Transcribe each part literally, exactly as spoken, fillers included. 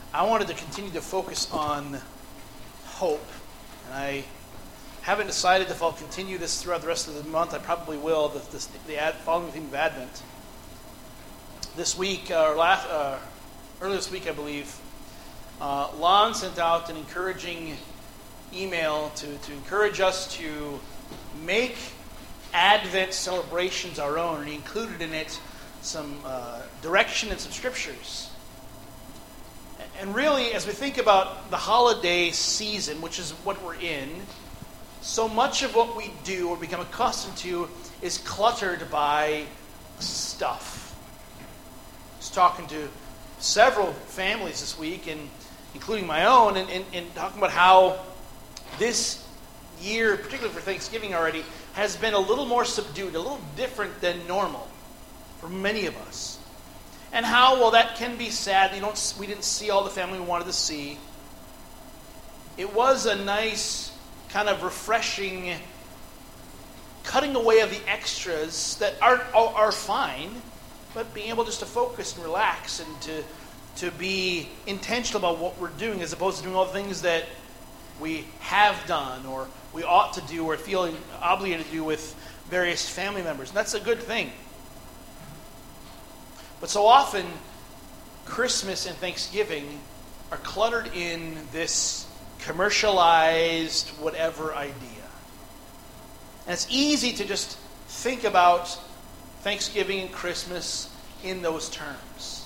I wanted to continue to focus on hope. And I haven't decided if I'll continue this throughout the rest of the month. I probably will, the, the, the ad, following theme of Advent. This week, uh, or last, uh, earlier this week, I believe, uh, Lon sent out an encouraging email to, to encourage us to make Advent celebrations our own. And he included in it some uh, direction and some scriptures. And really, as we think about the holiday season, which is what we're in, so much of what we do or become accustomed to is cluttered by stuff. I was talking to several families this week, and including my own, and, and, and talking about how this year, particularly for Thanksgiving already, has been a little more subdued, a little different than normal for many of us. And how, well, that can be sad. You don't, we didn't see all the family we wanted to see. It was a nice, kind of refreshing cutting away of the extras that are, are, are fine, but being able just to focus and relax and to, to be intentional about what we're doing as opposed to doing all the things that we have done or we ought to do or feel obligated to do with various family members. And that's a good thing. But so often, Christmas and Thanksgiving are cluttered in this commercialized whatever idea. And it's easy to just think about Thanksgiving and Christmas in those terms.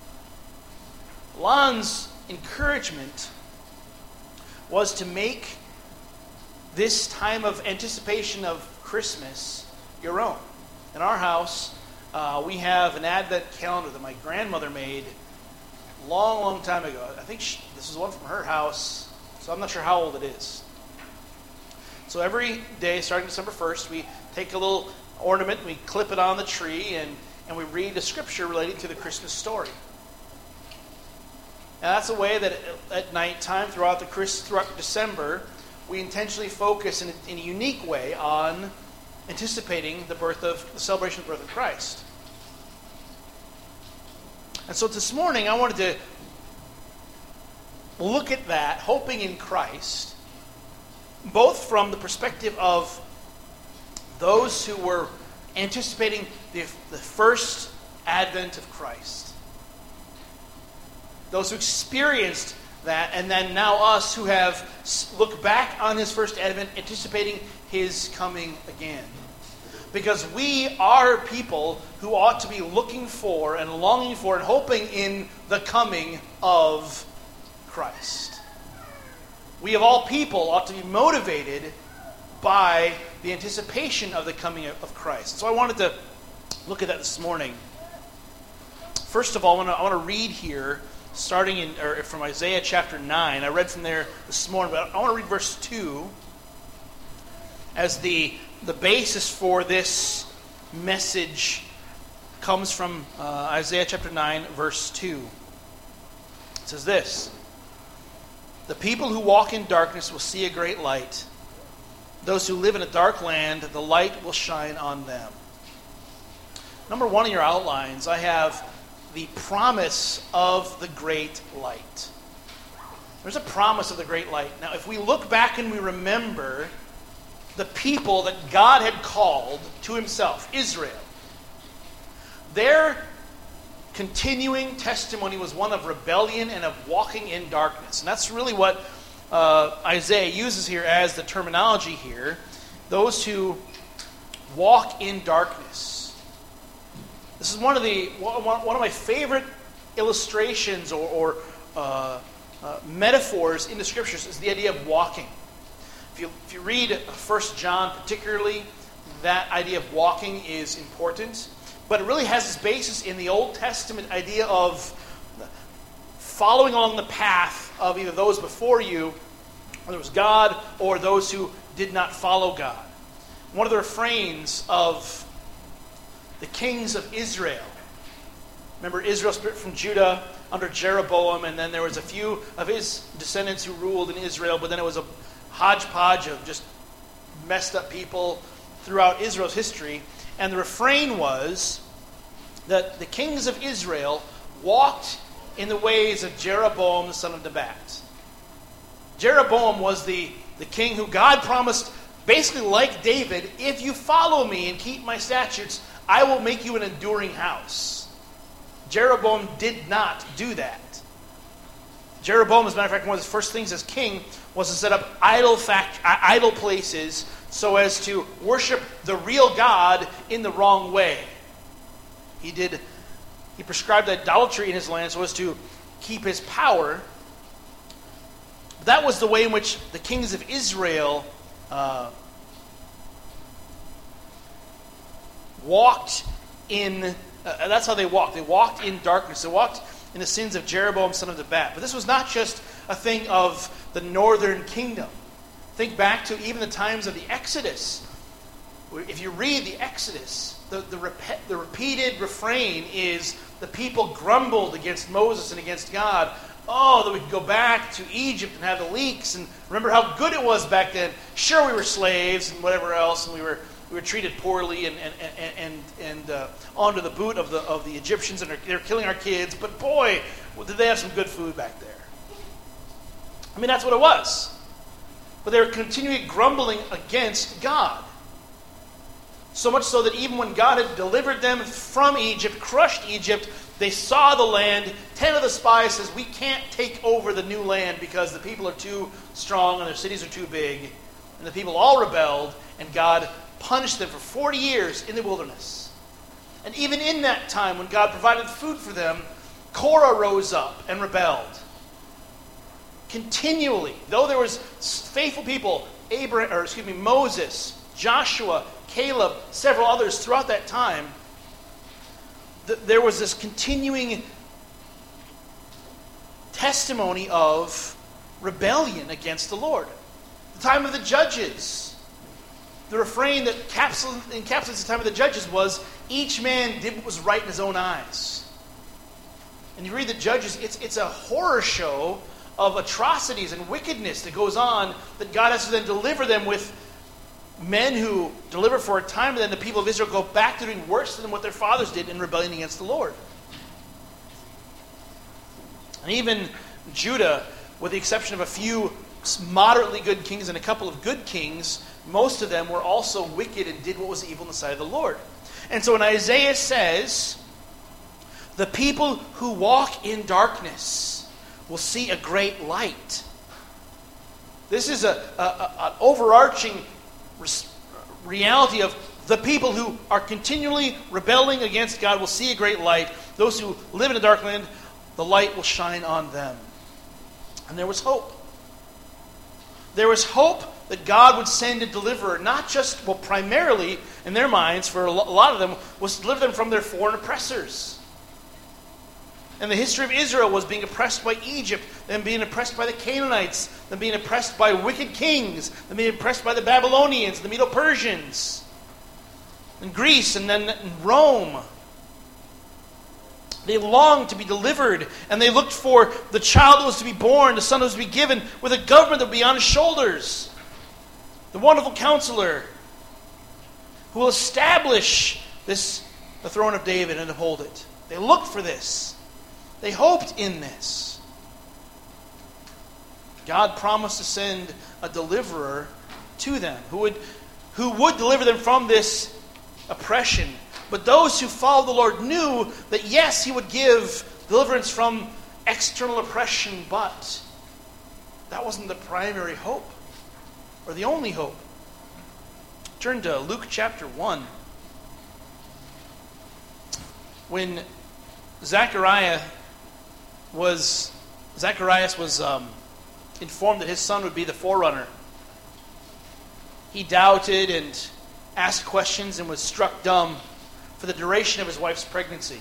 Lon's encouragement was to make this time of anticipation of Christmas your own. In our house, Uh, we have an Advent calendar that my grandmother made a long, long time ago. I think she, this is one from her house, so I'm not sure how old it is. So every day, starting December first, we take a little ornament, we clip it on the tree, and, and we read a scripture relating to the Christmas story. And that's a way that at nighttime, throughout the Chris, throughout December, we intentionally focus in a, in a unique way on anticipating the birth of the celebration of the birth of Christ. And so this morning I wanted to look at that, hoping in Christ, both from the perspective of those who were anticipating the, the first advent of Christ, those who experienced that, and then now us who have looked back on his first advent, anticipating his coming again. Because we are people who ought to be looking for and longing for and hoping in the coming of Christ. We of all people ought to be motivated by the anticipation of the coming of Christ. So I wanted to look at that this morning. First of all, I want to, I want to read here, starting in or from Isaiah chapter nine. I read from there this morning, but I want to read verse two as the the basis for this message comes from uh, Isaiah chapter nine, verse two. It says this: "The people who walk in darkness will see a great light. Those who live in a dark land, the light will shine on them." Number one in your outlines, I have the promise of the great light. There's a promise of the great light. Now, if we look back and we remember the people that God had called to himself, Israel, their continuing testimony was one of rebellion and of walking in darkness. And that's really what uh, Isaiah uses here as the terminology here. Those who walk in darkness. This is one of the one of my favorite illustrations or, or uh, uh, metaphors in the Scriptures is the idea of walking. If you, if you read First John particularly, that idea of walking is important. But it really has its basis in the Old Testament idea of following along the path of either those before you, whether it was God, or those who did not follow God. One of the refrains of the kings of Israel. Remember, Israel split from Judah under Jeroboam, and then there was a few of his descendants who ruled in Israel, but then it was a hodgepodge of just messed up people throughout Israel's history. And the refrain was that the kings of Israel walked in the ways of Jeroboam the son of Nebat. Jeroboam was the, the king who God promised, basically like David, if you follow me and keep my statutes, I will make you an enduring house. Jeroboam did not do that. Jeroboam, as a matter of fact, one of his first things as king was to set up idol fact, idol places so as to worship the real God in the wrong way. He did. He prescribed idolatry in his land so as to keep his power. That was the way in which the kings of Israel uh, walked in. Uh, that's how they walked. They walked in darkness. They walked in the sins of Jeroboam, son of Nebat. But this was not just a thing of the northern kingdom. Think back to even the times of the Exodus. If you read the Exodus, the, the, rep- the repeated refrain is the people grumbled against Moses and against God. Oh, that we could go back to Egypt and have the leeks and remember how good it was back then. Sure, we were slaves and whatever else, and we were we were treated poorly and and and and, and uh, onto the boot of the of the Egyptians, and they were killing our kids. But boy, did they have some good food back there. I mean, that's what it was. But they were continually grumbling against God. So much so that even when God had delivered them from Egypt, crushed Egypt, they saw the land. Ten of the spies says, we can't take over the new land because the people are too strong and their cities are too big. And the people all rebelled, and God punished them for forty years in the wilderness. And even in that time, when God provided food for them, Korah rose up and rebelled. Continually, though there was faithful people, Abraham, or excuse me, Moses, Joshua, Caleb, several others throughout that time, th- there was this continuing testimony of rebellion against the Lord. The time of the judges, the refrain that encapsulates the time of the judges was, each man did what was right in his own eyes. And you read the Judges, it's, it's a horror show of atrocities and wickedness that goes on, that God has to then deliver them with men who deliver for a time, and then the people of Israel go back to doing worse than what their fathers did in rebellion against the Lord. And even Judah, with the exception of a few moderately good kings and a couple of good kings, most of them were also wicked and did what was evil in the sight of the Lord. And so when Isaiah says, the people who walk in darkness will see a great light. This is a, a, a, an overarching res- reality of the people who are continually rebelling against God will see a great light. Those who live in a dark land, the light will shine on them. And there was hope. There was hope that God would send a deliverer, not just, well, primarily, in their minds, for a lot of them, was to deliver them from their foreign oppressors. And the history of Israel was being oppressed by Egypt, then being oppressed by the Canaanites, then being oppressed by wicked kings, then being oppressed by the Babylonians, the Medo-Persians, and Greece, and then Rome. They longed to be delivered, and they looked for the child that was to be born, the son that was to be given, with a government that would be on his shoulders. The wonderful counselor who will establish this, the throne of David, and uphold it. They looked for this. They hoped in this. God promised to send a deliverer to them who would, who would deliver them from this oppression. But those who followed the Lord knew that, yes, He would give deliverance from external oppression, but that wasn't the primary hope or the only hope. Turn to Luke chapter one. When Zechariah was Zacharias was um, informed that his son would be the forerunner, he doubted and asked questions and was struck dumb for the duration of his wife's pregnancy.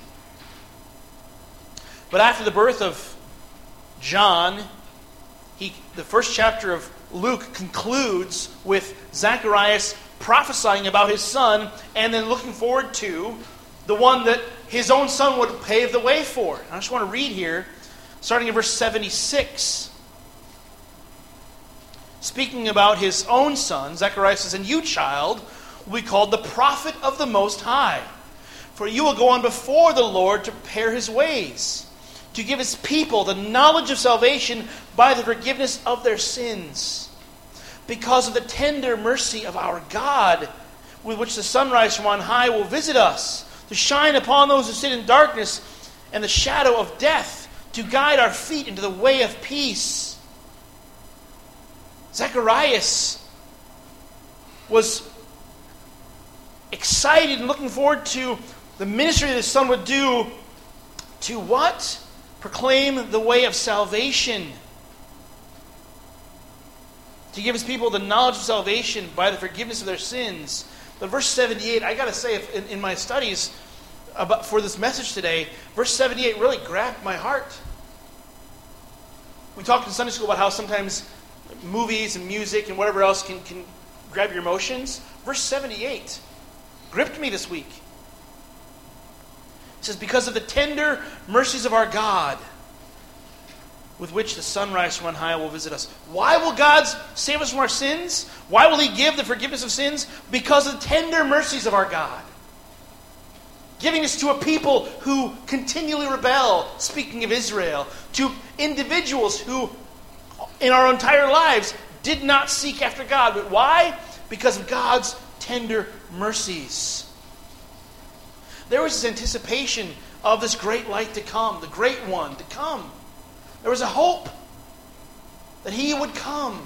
But after the birth of John, he the first chapter of Luke concludes with Zacharias prophesying about his son and then looking forward to the one that his own son would pave the way for. I just want to read here, starting in verse seventy-six. Speaking about his own son, Zechariah says, "And you, child, will be called the prophet of the Most High. For you will go on before the Lord to prepare His ways, to give his people the knowledge of salvation by the forgiveness of their sins, because of the tender mercy of our God, with which the sunrise from on high will visit us, to shine upon those who sit in darkness and the shadow of death, to guide our feet into the way of peace. Zacharias was excited and looking forward to the ministry that his son would do to what? Proclaim the way of salvation. To give his people the knowledge of salvation by the forgiveness of their sins. But verse seventy-eight, I got to say, if in, in my studies about, for this message today, verse seventy-eight really grabbed my heart. We talked in Sunday school about how sometimes movies and music and whatever else can, can grab your emotions. Verse seventy-eight gripped me this week. It says, because of the tender mercies of our God, with which the sunrise from on high will visit us. Why will God save us from our sins? Why will he give the forgiveness of sins? Because of the tender mercies of our God. Giving us to a people who continually rebel, speaking of Israel, to individuals who, in our entire lives, did not seek after God. But why? Because of God's tender mercies. There was this anticipation of this great light to come, the great one to come. There was a hope that he would come,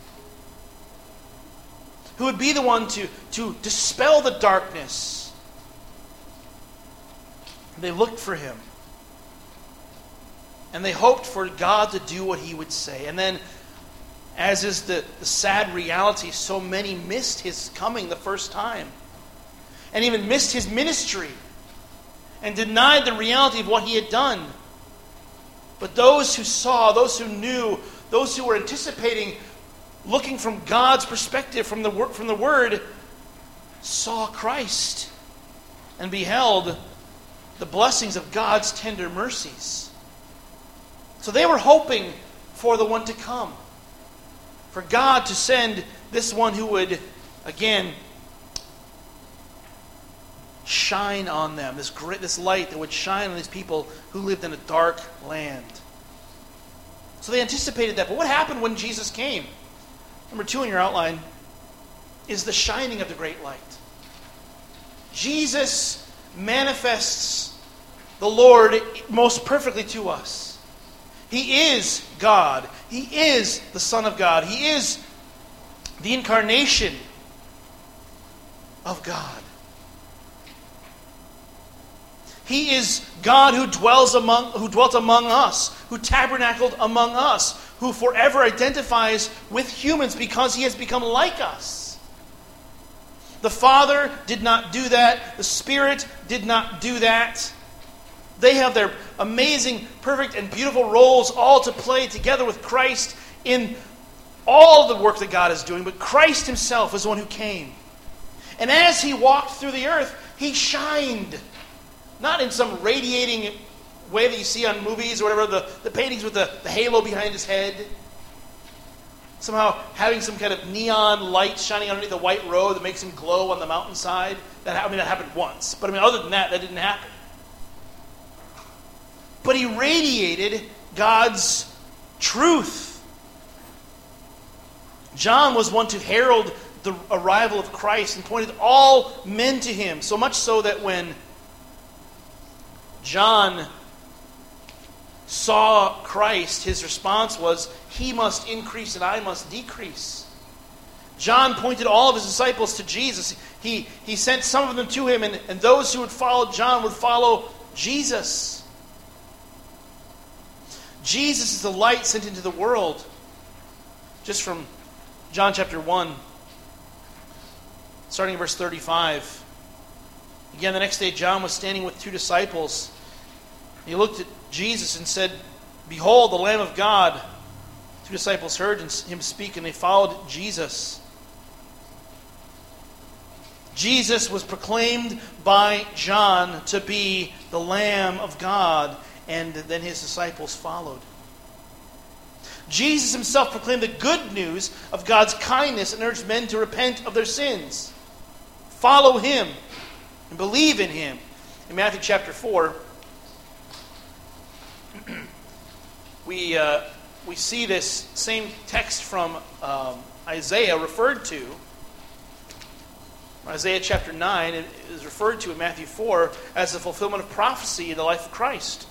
who would be the one to, to dispel the darkness. They looked for him. And they hoped for God to do what he would say. And then, as is the, the sad reality, so many missed his coming the first time. And even missed his ministry. And denied the reality of what he had done. But those who saw, those who knew, those who were anticipating, looking from God's perspective, from the, from the Word, saw Christ and beheld the blessings of God's tender mercies. So they were hoping for the one to come. For God to send this one who would, again, shine on them, this great, this light that would shine on these people who lived in a dark land. So they anticipated that. But what happened when Jesus came? Number two in your outline is the shining of the great light. Jesus manifests the Lord most perfectly to us. He is God. He is the Son of God. He is the incarnation of God. He is God who dwells among, who dwelt among us, who tabernacled among us, who forever identifies with humans because he has become like us. The Father did not do that. The Spirit did not do that. They have their amazing, perfect, and beautiful roles all to play together with Christ in all of the work that God is doing. But Christ himself is the one who came. And as he walked through the earth, he shined. Not in some radiating way that you see on movies or whatever, the, the paintings with the, the halo behind his head. Somehow having some kind of neon light shining underneath the white robe that makes him glow on the mountainside. That, I mean, that happened once. But I mean, other than that, that didn't happen. But he radiated God's truth. John was one to herald the arrival of Christ and pointed all men to him. So much so that when John saw Christ, his response was, he must increase and I must decrease. John pointed all of his disciples to Jesus. He, he sent some of them to him, and, and those who would follow John would follow Jesus. Jesus is the light sent into the world. Just from John chapter one, starting in verse thirty-five. Again, the next day John was standing with two disciples. He looked at Jesus and said, "Behold, the Lamb of God." Two disciples heard him speak, and they followed Jesus. Jesus was proclaimed by John to be the Lamb of God, and then his disciples followed. Jesus himself proclaimed the good news of God's kindness and urged men to repent of their sins. Follow him and believe in him. In Matthew chapter four, we uh, we see this same text from um, Isaiah referred to. Isaiah chapter nine is referred to in Matthew four as the fulfillment of prophecy in the life of Christ.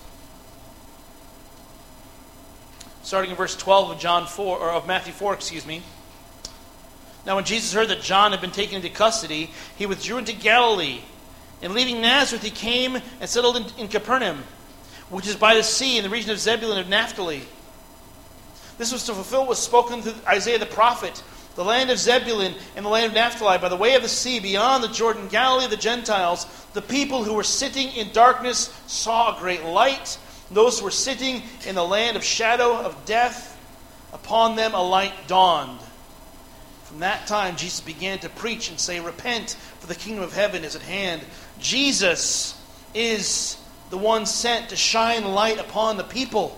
Starting in verse twelve of John four, or of Matthew four, excuse me. Now when Jesus heard that John had been taken into custody, he withdrew into Galilee. And leaving Nazareth, he came and settled in, in Capernaum, which is by the sea in the region of Zebulun and Naphtali. This was to fulfill what was spoken through Isaiah the prophet. The land of Zebulun and the land of Naphtali, by the way of the sea, beyond the Jordan, Galilee of the Gentiles, the people who were sitting in darkness saw a great light. Those who were sitting in the land of shadow of death, upon them a light dawned. From that time, Jesus began to preach and say, "Repent, for the kingdom of heaven is at hand." Jesus is the one sent to shine light upon the people.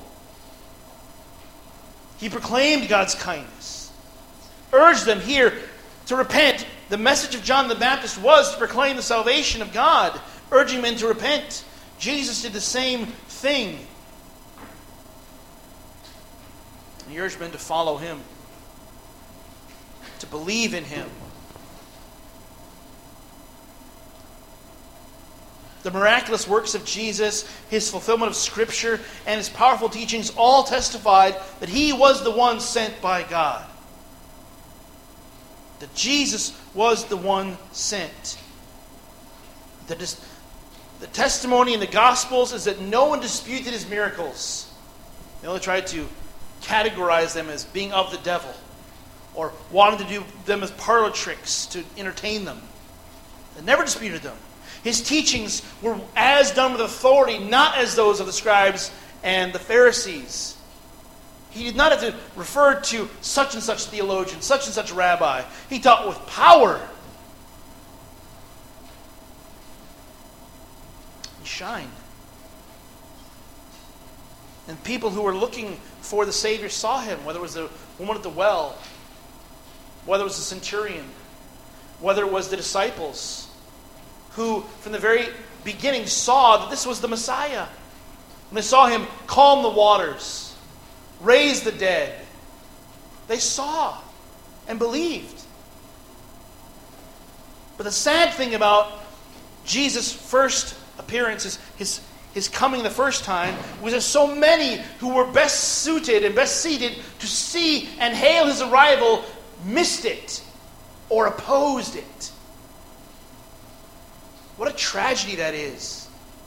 He proclaimed God's kindness, urged them here to repent. The message of John the Baptist was to proclaim the salvation of God, urging men to repent. Jesus did the same thing. He urged men to follow him, to believe in him. The miraculous works of Jesus, his fulfillment of Scripture, and his powerful teachings all testified that he was the one sent by God. That Jesus was the one sent. The, the testimony in the Gospels is that no one disputed his miracles. They only tried to categorize them as being of the devil, or wanted to do them as parlor tricks to entertain them. They never disputed them. His teachings were as done with authority, not as those of the scribes and the Pharisees. He did not have to refer to such and such theologian, such and such rabbi. He taught with power. He shined. And people who were looking for the Savior saw him, whether it was the woman at the well, whether it was the centurion, whether it was the disciples, who from the very beginning saw that this was the Messiah. And they saw him calm the waters, raise the dead. They saw and believed. But the sad thing about Jesus' first appearance, his, his, his coming the first time, was that so many who were best suited and best seated to see and hail his arrival missed it or opposed it. What a tragedy that is.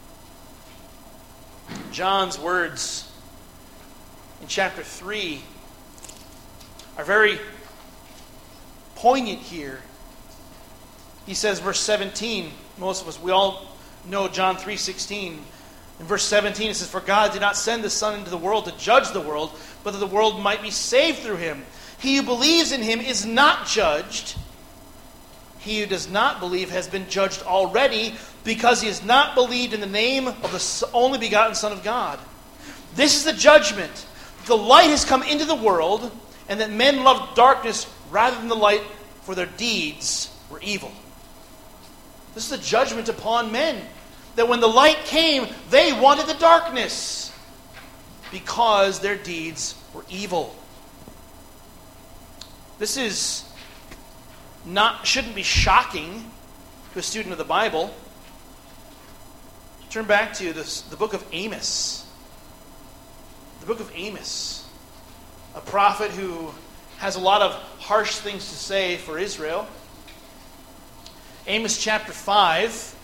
John's words in chapter three are very poignant here. He says, verse seventeen, most of us, we all know John three sixteen. In verse seventeen it says, "For God did not send the Son into the world to judge the world, but that the world might be saved through him. He who believes in him is not judged. He who does not believe has been judged already, because he has not believed in the name of the only begotten Son of God. This is the judgment. The light has come into the world, and that men loved darkness rather than the light, for their deeds were evil." This is the judgment upon men. That when the light came, they wanted the darkness, because their deeds were evil. This is not shouldn't be shocking to a student of the Bible. Turn back to this, the book of Amos. The book of Amos. A prophet who has a lot of harsh things to say for Israel. Amos chapter five.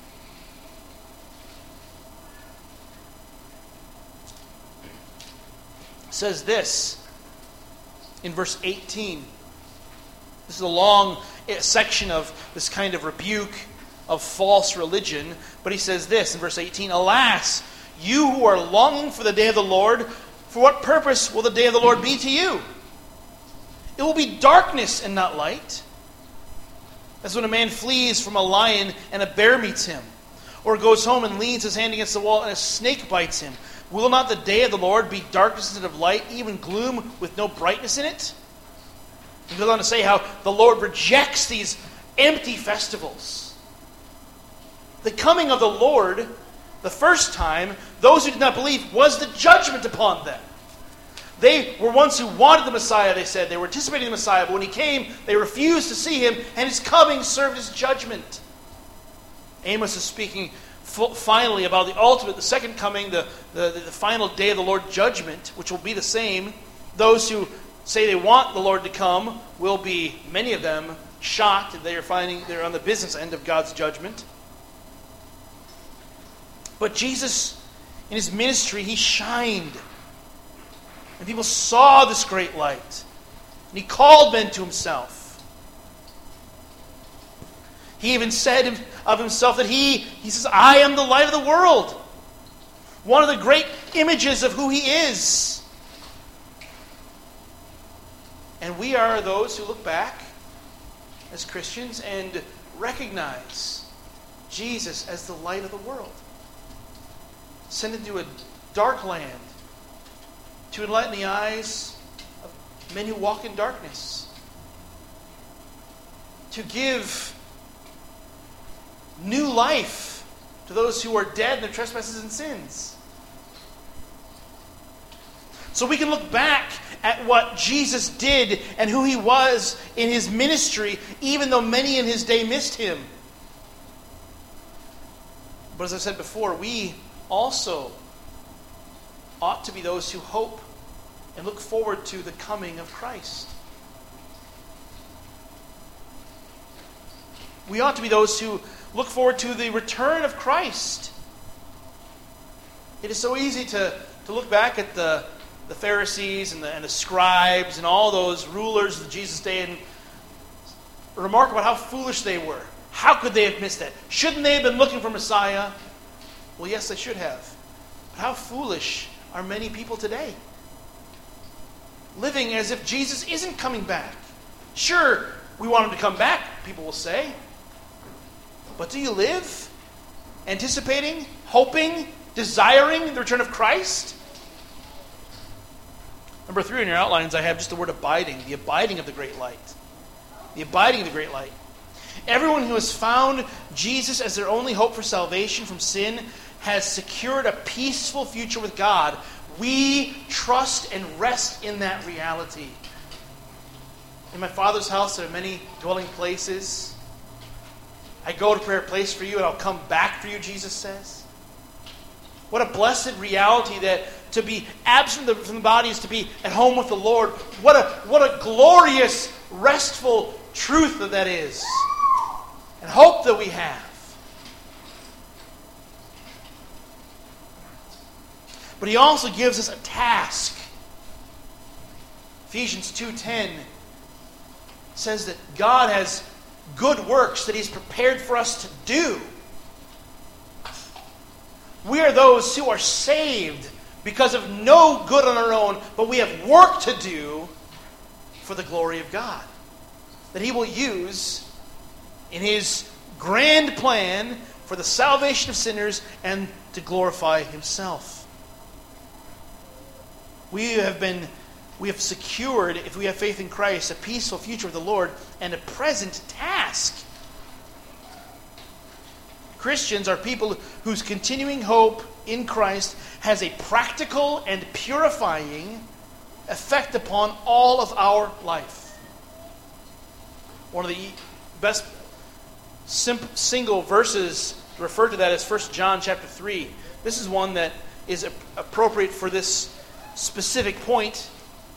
Says this in verse eighteen. This is a long section of this kind of rebuke of false religion. But he says this in verse eighteen, "Alas, you who are longing for the day of the Lord, for what purpose will the day of the Lord be to you? It will be darkness and not light. As when a man flees from a lion and a bear meets him, or goes home and leans his hand against the wall and a snake bites him. Will not the day of the Lord be darkness instead of light, even gloom with no brightness in it?" He goes on to say how the Lord rejects these empty festivals. The coming of the Lord, the first time, those who did not believe, was the judgment upon them. They were ones who wanted the Messiah, they said. They were anticipating the Messiah, but when he came, they refused to see him, and his coming served as judgment. Amos is speaking f- finally about the ultimate, the second coming, the, the, the final day of the Lord's judgment, which will be the same. Those who say they want the Lord to come will be, many of them, shocked. They are finding they're on the business end of God's judgment. But Jesus, in his ministry, he shined. And people saw this great light. And he called men to himself. He even said of himself that he, he says, I am the light of the world. One of the great images of who he is. And we are those who look back as Christians and recognize Jesus as the light of the world. Sent into a dark land to enlighten the eyes of men who walk in darkness. To give new life to those who are dead in their trespasses and sins. So we can look back at what Jesus did and who he was in his ministry, even though many in his day missed him. But as I said before, we also ought to be those who hope and look forward to the coming of Christ. We ought to be those who look forward to the return of Christ. It is so easy to, to look back at the, the Pharisees and the, and the scribes and all those rulers of Jesus' day and remark about how foolish they were. How could they have missed that? Shouldn't they have been looking for Messiah? Well, yes, they should have. But how foolish are many people today? Living as if Jesus isn't coming back. Sure, we want him to come back, people will say. But do you live anticipating, hoping, desiring the return of Christ? Number three in your outlines, I have just the word abiding. The abiding of the great light. The abiding of the great light. Everyone who has found Jesus as their only hope for salvation from sin has secured a peaceful future with God. We trust and rest in that reality. In my Father's house there are many dwelling places. I go to prepare a place for you and I'll come back for you, Jesus says. What a blessed reality that to be absent from the body is to be at home with the Lord. What a, what a glorious, restful truth that that is. And hope that we have. But he also gives us a task. Ephesians two ten says that God has good works that he's prepared for us to do. We are those who are saved because of no good on our own, but we have work to do for the glory of God. That he will use in his grand plan for the salvation of sinners and to glorify himself. We have been, we have secured, if we have faith in Christ, a peaceful future with the Lord and a present task. Christians are people whose continuing hope in Christ has a practical and purifying effect upon all of our life. One of the best simple, single verses to refer to that is First John chapter three. This is one that is appropriate for this specific point.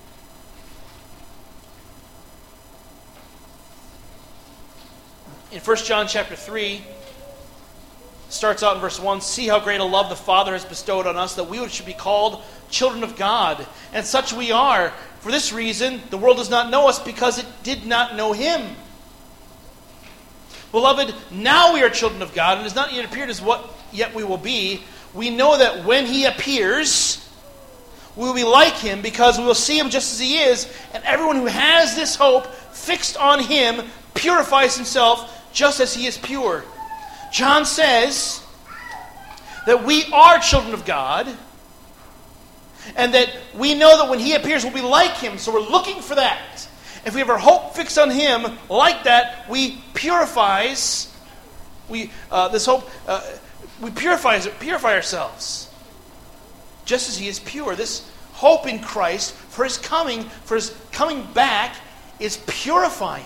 In First John chapter three, starts out in verse one, see how great a love the Father has bestowed on us, that we should be called children of God. And such we are. For this reason, the world does not know us, because it did not know him. Beloved, now we are children of God, and it has not yet appeared as what yet we will be. We know that when he appears, we will be like him, because we will see him just as he is. And everyone who has this hope fixed on him purifies himself just as he is pure. John says that we are children of God, and that we know that when he appears, we'll be like him. So we're looking for that. If we have our hope fixed on him like that, we purifies. We uh, this hope uh, we purifies purify ourselves, just as he is pure. This hope in Christ for his coming, for his coming back is purifying.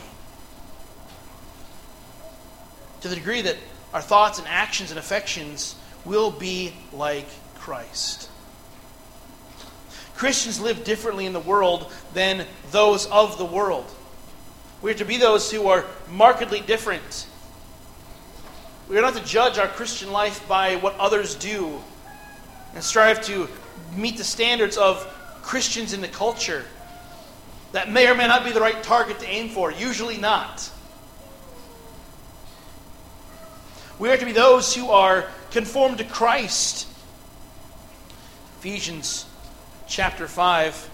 To the degree that our thoughts and actions and affections will be like Christ. Christians live differently in the world than those of the world. We are to be those who are markedly different. We are not to judge our Christian life by what others do and strive to meet the standards of Christians in the culture. That may or may not be the right target to aim for. Usually not. We are to be those who are conformed to Christ. Ephesians chapter five,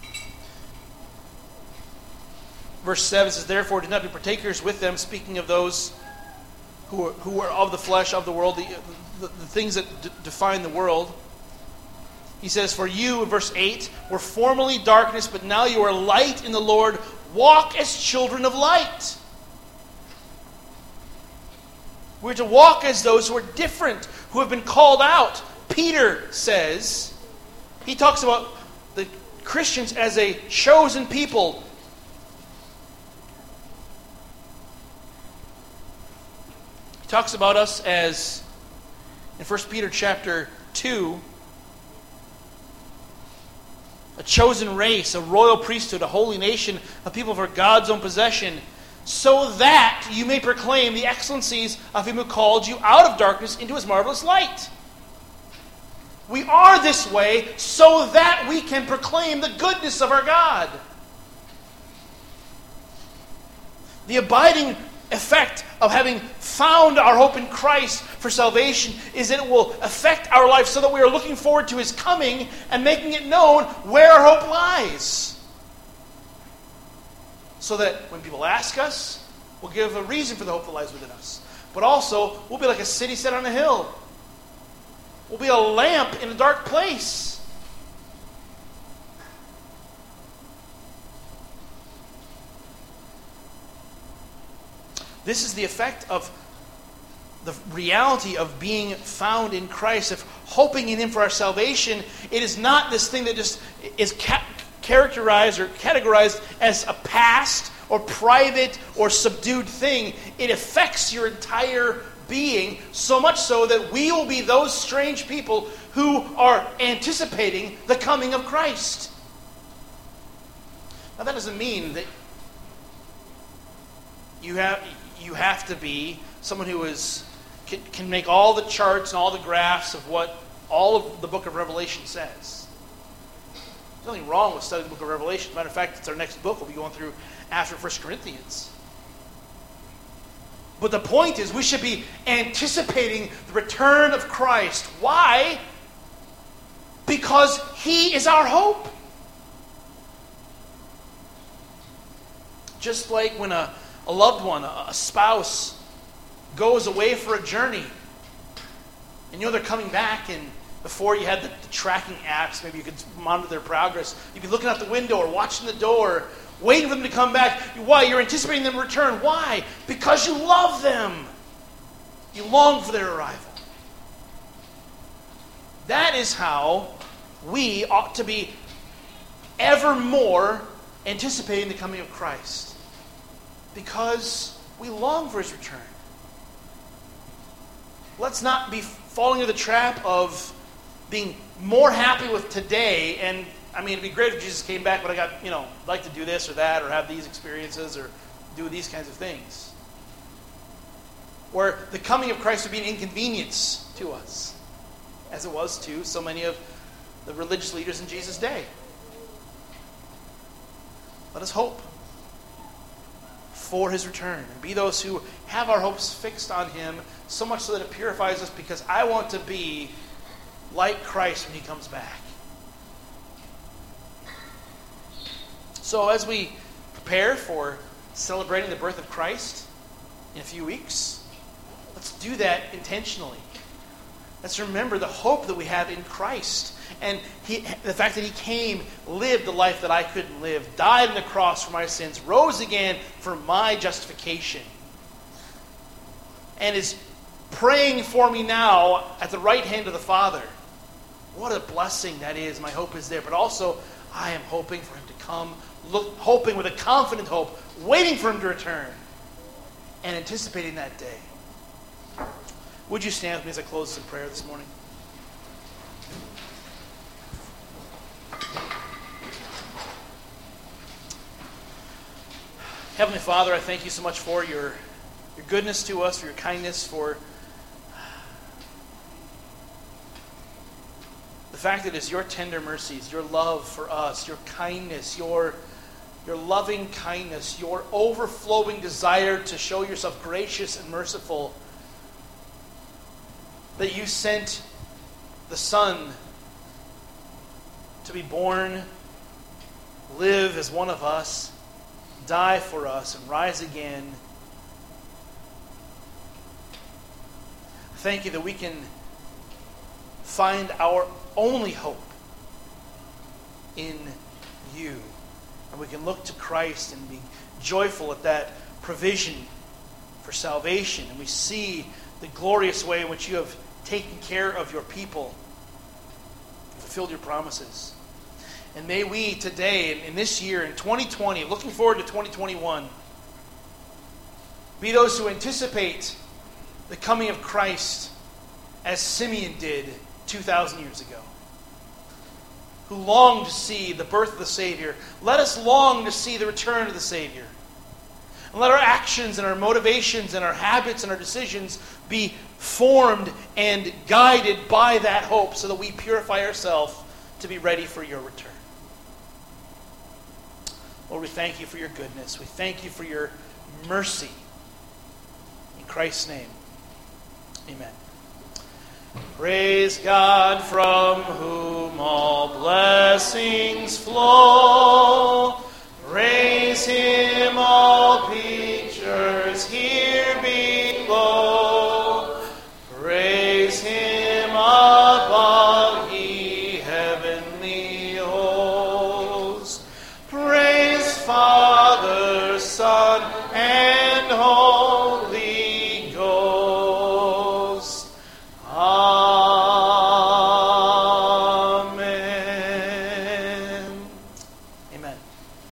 verse seven says, "Therefore do not be partakers with them," speaking of those who are, who are of the flesh, of the world, the, the, the things that d- define the world. He says, "For you," in verse eight, "were formerly darkness, but now you are light in the Lord. Walk as children of light." We're to walk as those who are different, who have been called out. Peter says, he talks about the Christians as a chosen people. He talks about us as, in First Peter chapter two, a chosen race, a royal priesthood, a holy nation, a people for God's own possession, so that you may proclaim the excellencies of him who called you out of darkness into his marvelous light. We are this way so that we can proclaim the goodness of our God. The abiding effect of having found our hope in Christ for salvation is that it will affect our life so that we are looking forward to his coming and making it known where our hope lies. So that when people ask us, we'll give a reason for the hope that lies within us. But also, we'll be like a city set on a hill. We'll be a lamp in a dark place. This is the effect of the reality of being found in Christ, of hoping in him for our salvation. It is not this thing that just is ca- characterized or categorized as a past or private or subdued thing. It affects your entire being, so much so that we will be those strange people who are anticipating the coming of Christ. Now that doesn't mean that you have you have to be someone who is can, can make all the charts and all the graphs of what all of the book of Revelation says. There's nothing wrong with studying the book of Revelation. As a matter of fact, it's our next book we'll be going through after First Corinthians. But the point is, we should be anticipating the return of Christ. Why? Because he is our hope. Just like when a, a loved one, a, a spouse, goes away for a journey, and you know they're coming back, and before you had the, the tracking apps, maybe you could monitor their progress. You'd be looking out the window or watching the door, waiting for them to come back. Why? You're anticipating them to return. Why? Because you love them. You long for their arrival. That is how we ought to be ever more anticipating the coming of Christ. Because we long for his return. Let's not be falling into the trap of being more happy with today. And I mean, it'd be great if Jesus came back, but I got, you know, like to do this or that, or have these experiences, or do these kinds of things. Where the coming of Christ would be an inconvenience to us, as it was to so many of the religious leaders in Jesus' day. Let us hope for his return, and be those who have our hopes fixed on him, so much so that it purifies us, because I want to be like Christ when he comes back. So as we prepare for celebrating the birth of Christ in a few weeks, let's do that intentionally. Let's remember the hope that we have in Christ, and he, the fact that he came, lived the life that I couldn't live, died on the cross for my sins, rose again for my justification, and is praying for me now at the right hand of the Father. What a blessing that is. My hope is there. But also, I am hoping for him to come, look, hoping with a confident hope, waiting for him to return, and anticipating that day. Would you stand with me as I close in prayer this morning? Heavenly Father, I thank you so much for your, your goodness to us, for your kindness, for the fact that it is your tender mercies, your love for us, your kindness, your, your loving kindness, your overflowing desire to show yourself gracious and merciful, that you sent the Son to be born, live as one of us, die for us, and rise again. Thank you that we can find our only hope in you. And we can look to Christ and be joyful at that provision for salvation. And we see the glorious way in which you have taken care of your people, fulfilled your promises. And may we today, in this year, in twenty twenty, looking forward to twenty twenty-one, be those who anticipate the coming of Christ as Simeon did two thousand years ago, who long to see the birth of the Savior. Let us long to see the return of the Savior. And let our actions and our motivations and our habits and our decisions be formed and guided by that hope so that we purify ourselves to be ready for your return. Lord, we thank you for your goodness. We thank you for your mercy. In Christ's name, amen. Praise God, from whom all blessings flow.